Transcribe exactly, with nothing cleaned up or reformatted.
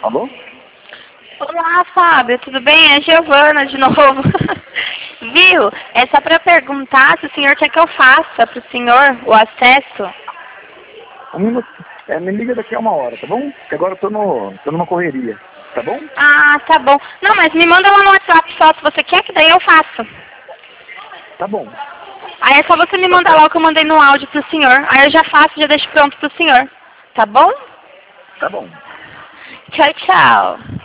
Alô? Olá, Fábio, tudo bem? É Giovana de novo. Viu? É só para perguntar se o senhor quer que eu faça para o senhor o acesso. Um minuto. É, me liga daqui a uma hora, tá bom? Porque agora eu tô, no, tô numa correria, tá bom? Ah, tá bom. Não, mas me manda lá no WhatsApp só se você quer, que daí eu faço. Tá bom. Aí é só você me Tá mandar certo. lá o que eu mandei no áudio pro senhor. Aí eu já faço, já deixo pronto pro senhor. Tá bom? Tá bom. Tchau, tchau.